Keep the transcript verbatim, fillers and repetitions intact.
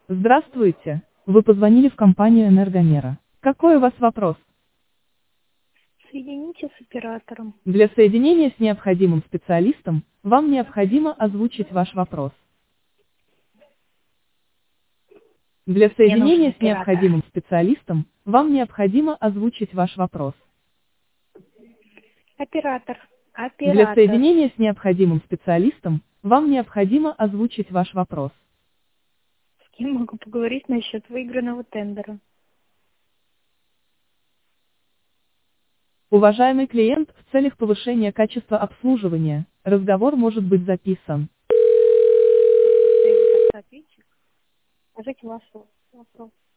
Здравствуйте. Вы позвонили в компанию Энергомера. Какой у вас вопрос? Соедините с оператором. Для соединения с необходимым специалистом, вам необходимо озвучить ваш вопрос. Для Мне нужен соединения с оператор. необходимым специалистом, вам необходимо озвучить ваш вопрос. Оператор. Для Оператор. соединения с необходимым специалистом, вам необходимо озвучить ваш вопрос. С кем могу поговорить насчет выигранного тендера? Уважаемый клиент, в целях повышения качества обслуживания, разговор может быть записан. Ответчик. Скажите ваш вопрос.